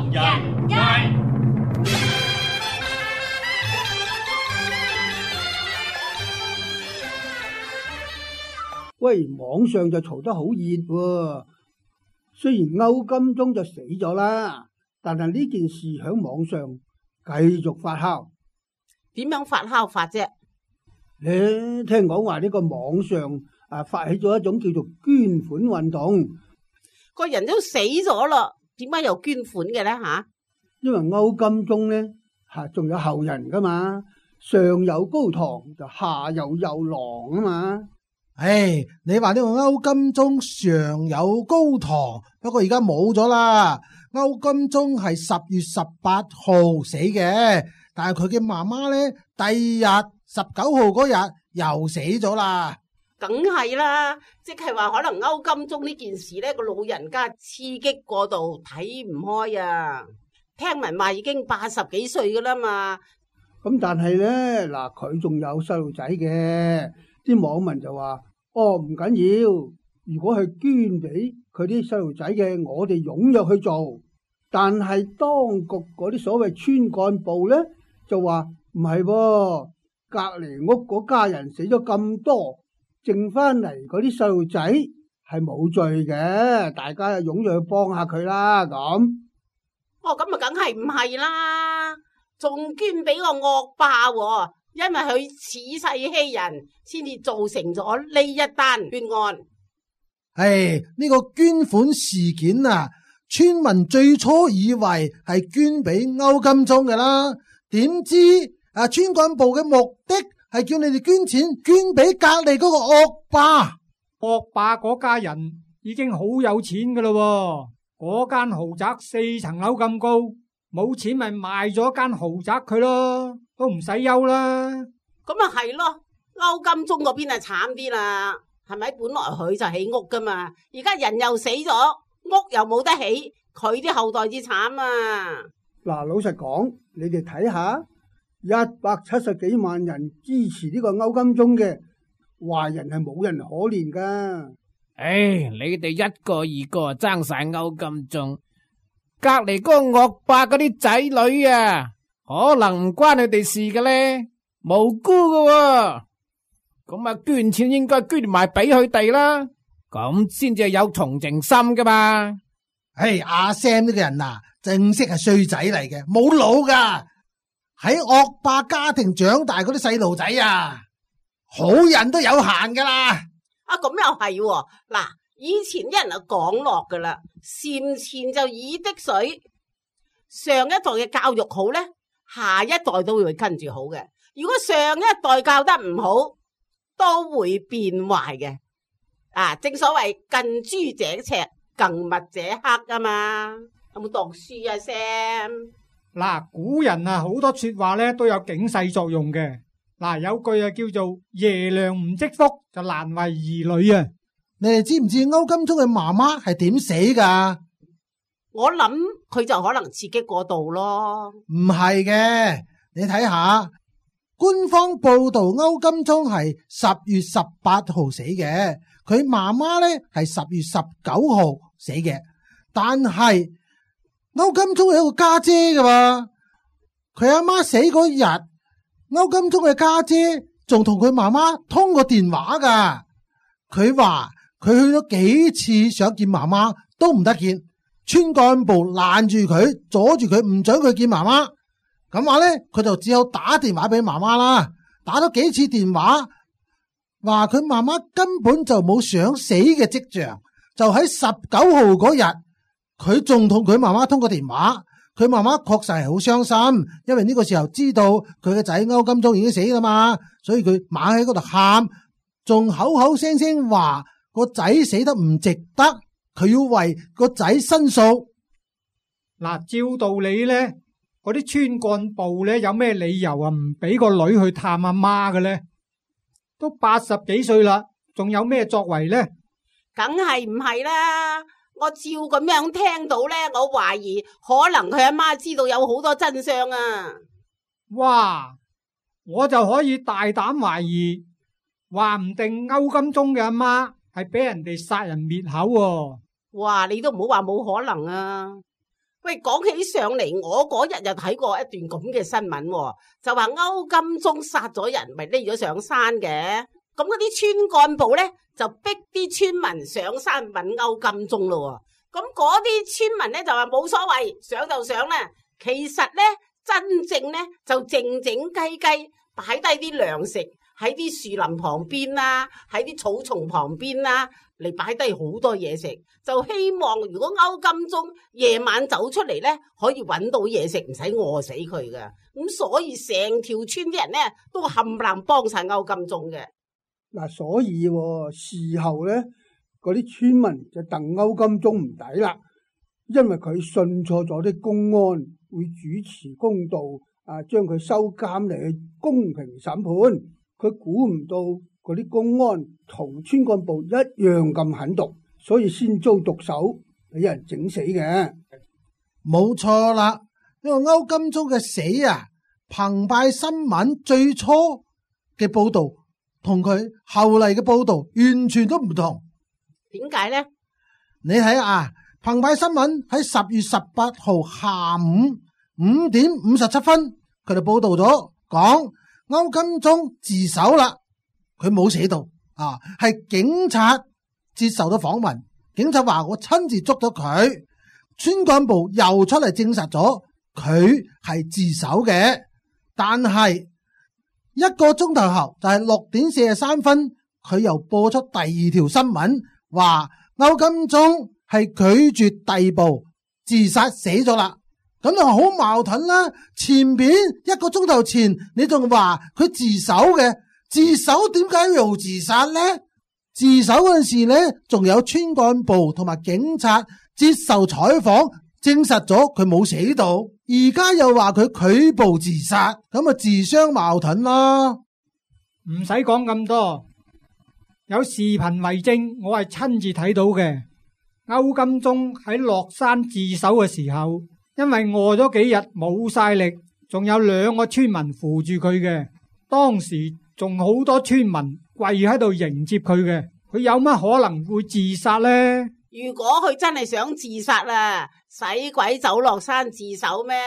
人街。 喂，網上就嘈得好熱喎。雖然歐金鐘就死咗啦，但係呢件事喺網上繼續發酵。 點樣發酵法啫？ 你聽講話呢個網上發起咗一種叫做捐款運動。 個人都死咗啦，點解又捐款嘅咧吓？ 因為歐金鐘咧仲有後人噶嘛，上有高堂就下有幼狼啊嘛。 唉，你話呢個歐金鐘上有高堂，不過而家冇咗啦。歐金鐘係10月18號死嘅，但係佢嘅媽媽咧，第二日19號嗰日又死咗啦。 梗係啦，即係話可能歐金鐘呢件事咧，個老人家刺激過度，睇唔開啊。聽聞話已經80幾歲噶啦嘛。 咁但係咧嗱，佢仲有細路仔嘅，啲網民就話。唔緊要，如果係捐俾佢啲細路仔嘅，我哋踴躍去做。但係當局嗰啲所謂村幹部咧，就話唔係喎，隔籬屋嗰家人死咗咁多，剩翻嚟嗰啲細路仔係冇罪嘅，大家踴躍去幫下佢啦。咁咁啊，梗係唔係啦，仲捐俾個惡霸喎。因為佢恃勢欺人，先至造成咗呢一單冤案。 呢個捐款事件啊，村民最初以為係捐俾歐金鐘嘅啦，點知村幹部嘅目的係叫你哋捐錢捐俾隔籬嗰個惡霸。 惡霸嗰家人已經好有錢噶啦，嗰間豪宅4層樓咁高，冇錢咪賣咗間豪宅佢咯。都唔使憂啦， 咁啊係咯，歐金鐘嗰邊啊慘啲啦，係咪？本來佢就起屋噶嘛，而家人又死咗，屋又冇得起，佢啲後代至慘啊！ 嗱，老實講，你哋睇下，170幾萬人支持呢個歐金鐘嘅壞人係冇人可憐噶。 你哋一個二個爭晒歐金鐘，隔籬嗰個惡霸嗰啲仔女啊！可能唔關佢哋事嘅咧，無辜嘅，咁啊捐錢應該捐埋俾佢哋啦，咁先至係有同情心噶嘛。 阿 Sam 呢個人啊，正式係衰仔嚟嘅，冇腦噶，喺惡霸家庭長大嗰啲細路仔啊，好人都有限噶啦。 咁又係喎，嗱，以前啲人就講落噶啦，善錢就以的水，上一代嘅教育好咧，下一代都會跟住好嘅。如果上一代教得唔好，都會變壞嘅。正所謂近朱者赤，近墨者黑啊嘛。有冇讀書啊 Sam？ 嗱，古人啊好多說話咧都有警世作用嘅。嗱，有句啊叫做爺娘唔積福就難為兒女啊。 你哋知唔知歐金鐘嘅媽媽係點死噶？ 我諗佢就可能刺激過度咯。 唔係嘅，你睇下官方報道歐金鐘係10月18號死嘅，佢媽媽咧係10月19號死嘅。但係歐金鐘有一個家姐噶嘛，佢阿媽死嗰日，歐金鐘嘅家姐仲同佢媽媽通過電話噶。佢話佢去咗幾次想見媽媽都唔得見。村幹部攔住佢，阻住佢，唔准佢見媽媽。咁話咧，佢就只好打電話俾媽媽啦。打咗幾次電話，話佢媽媽根本就冇想死嘅跡象。就喺19號嗰日，佢仲同佢媽媽通過電話。佢媽媽確實係好傷心，因為呢個時候知道佢嘅仔歐金鐘已經死啦嘛，所以佢猛喺嗰度喊，仲口口聲聲話個仔死得唔值得。佢要為個仔申訴。 嗱，照道理咧，嗰啲村幹部咧有咩理由啊唔俾個女去探阿媽嘅咧？都80幾歲啦，仲有咩作為咧？ 梗係唔係啦！我照咁樣聽到咧，我懷疑可能佢阿媽知道有好多真相啊！ 哇！我就可以大膽懷疑，話唔定歐金鐘嘅阿媽係俾人哋殺人滅口喎！ 哇！你都唔好話冇可能啊！喂， 喂，講起上嚟，我嗰日又睇過一段咁嘅新聞喎，就話歐金宗殺咗人，咪匿咗上山嘅。咁嗰啲村幹部咧就逼啲村民上山揾歐金宗咯。咁嗰啲村民咧就話冇所謂，上就上啦。其實咧真正咧就靜靜雞雞擺低啲糧食喺啲樹林旁邊啦，喺啲草叢旁邊啦，嚟擺低好多嘢食，就希望如果歐金宗夜晚走出嚟咧，可以揾到嘢食，唔使餓死佢噶。咁所以成條村啲人咧都冚唪唥幫晒歐金宗嘅。 嗱，所以事後咧，嗰啲村民就戥歐金宗唔抵啦，因為佢信錯咗啲公安會主持公道，將佢收監嚟去公平審判。佢估唔到嗰啲公安同村幹部一樣咁狠毒，所以先遭毒手俾人整死嘅。 冇錯啦，因為歐金宗嘅死啊，澎湃新聞最初嘅報道同佢後嚟嘅報道完全都唔同。 點解呢？ 你睇下，澎湃新聞喺10月18號下午5點57分，佢哋報道咗講歐金宗自首啦，佢冇寫到係警察接受咗訪問，警察話我親自捉咗佢，村幹部又出嚟證實咗佢係自首嘅，但係一個鐘頭後就係6點43分，佢又播出第二條新聞，話歐金宗係拒絕逮捕自殺死咗啦。咁就好矛盾啦！前邊一個鐘頭前你仲話佢自首嘅，自首點解要自殺呢？自首嗰陣時呢，仲有村幹部同埋警察接受採訪，證實咗佢冇死到，而家又話佢拒捕自殺，咁啊自相矛盾啦。 唔使講咁多，有視頻為證，我係親自睇到嘅。歐金宗喺落山自首嘅時候，因為餓咗幾日冇晒力，仲有2個村民扶住佢嘅，當時仲好多村民跪喺度迎接佢嘅，佢有乜可能會自殺呢？ 如果佢真係想自殺啦，使鬼走落山自首咩？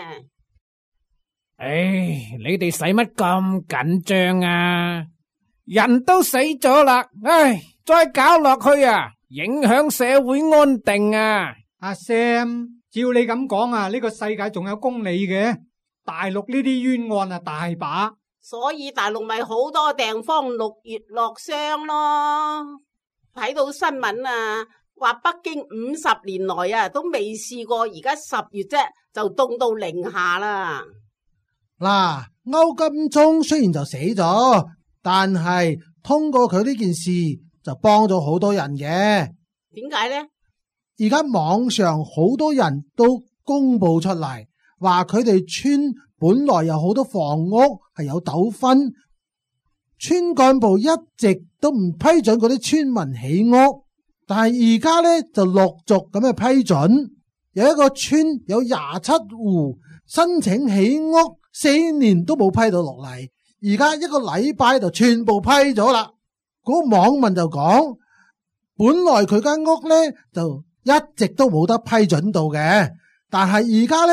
唉，你哋使乜咁緊張啊？人都死咗啦，唉，再搞落去啊，影響社會安定啊！ 阿 Sam。照你咁講啊，呢個世界仲有公理嘅，大陸呢啲冤案啊大把， 所以大陸咪好多地方6月落霜咯。睇到新聞啊，話北京50年來啊都未試過，而家10月啫就凍到零下啦。 嗱，歐金宗雖然就死咗，但係通過佢呢件事就幫咗好多人嘅。 點解呢？ 而家網上好多人都公布出嚟，話佢哋村本來有好多房屋係有糾紛，村幹部一直都唔批准嗰啲村民起屋，但係而家呢就陸續咁去批准，有一個村有27戶申請起屋，4年都冇批到落嚟，而家一個禮拜就全部批咗啦。嗰個網民就講，本來佢間屋呢就一直都冇得批准到嘅，但係而家呢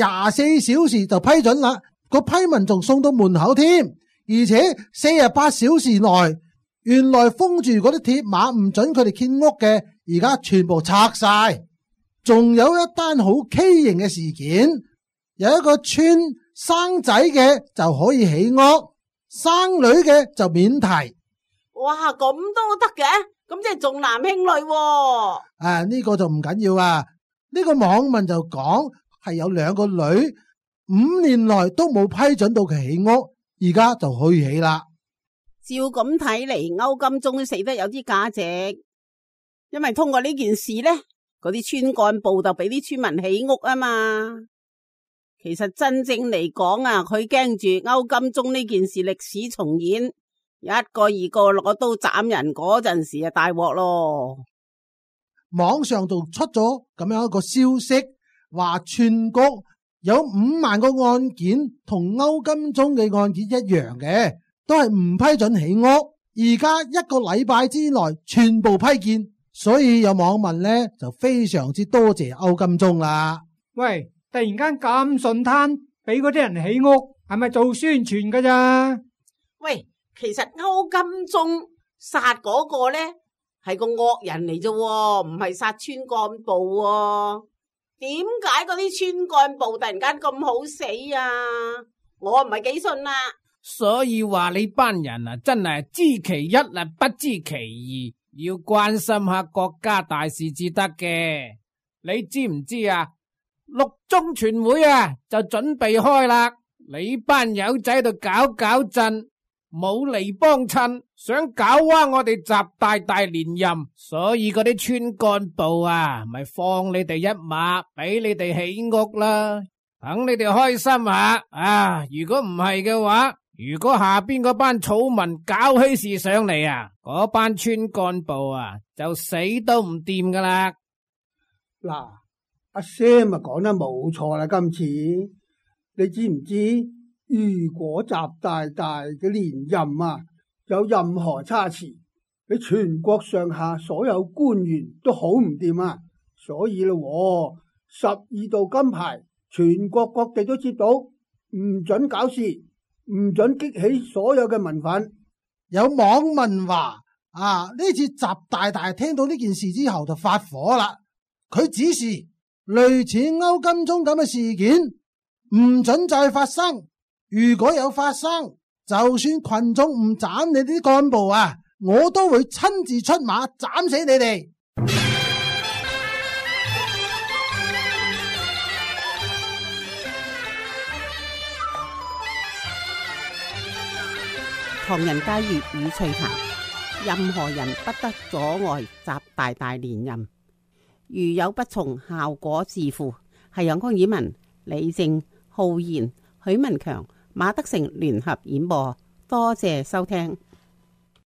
24小時就批准啦，個批文仲送到門口添，而且48小時內，原來封住嗰啲鐵馬唔准佢哋建屋嘅，而家全部拆晒。仲有一單好畸形嘅事件，有一個村生仔嘅就可以起屋，生女嘅就免提。 哇，咁都得嘅？咁即係重男輕女喎。 呢個就唔緊要啊。呢個網民就講係有2個女5年來都冇批准到佢起屋，而家就可以起啦。 照咁睇嚟，歐金宗死得有啲價值，因為通過呢件事呢，嗰啲村幹部就俾啲村民起屋啊嘛。其實真正嚟講啊，佢驚住歐金宗呢件事歷史重演，一個二個攞刀斬人嗰陣時啊，大鑊咯！ 網上就出咗咁樣一個消息，話全國有5萬個案件同歐金宗嘅案件一樣嘅，都係唔批准起屋。而家1個禮拜之內全部批建，所以有網民呢就非常之多謝歐金宗啦。 喂，突然間咁順攤俾嗰啲人起屋，係咪做宣傳噶咋？ 喂，其實歐金鐘殺嗰個呢係個惡人嚟啫，唔係殺村幹部喎。點解嗰啲村幹部突然間咁好死啊？我唔係幾信啦。 所以話你班人啊，真係知其一啊，不知其二，要關心下國家大事至得嘅。你知唔知啊？六中全會啊，就準備開啦。你班友仔喺度搞震，冇嚟幫襯，想搞歪我哋習大大連任，所以嗰啲村幹部啊，咪放你哋一馬，俾你哋起屋啦，等你哋開心下啊！如果唔係嘅話，如果下邊嗰班草民搞起事上嚟啊，嗰班村幹部啊就死都唔掂噶啦。 嗱，阿 Sam 啊講得冇錯啦，今次你知唔知？如果習大大嘅連任啊有任何差池，你全國上下所有官員都好唔掂啊！所以咯，12道金牌全國各地都接到，唔准搞事，唔准激起所有嘅民憤。 有網民話啊，呢次習大大聽到呢件事之後就發火啦，佢指示類似歐金鐘咁嘅事件唔准再發生。如果有發生，就算群眾唔斬你啲幹部啊，我都會親自出馬斬死你哋。 唐人街粵語趣談，任何人不得阻礙習大大連任，如有不從，效果自負。係陽光以文、李正、浩然、許文強、馬德成聯合演播，多謝收聽。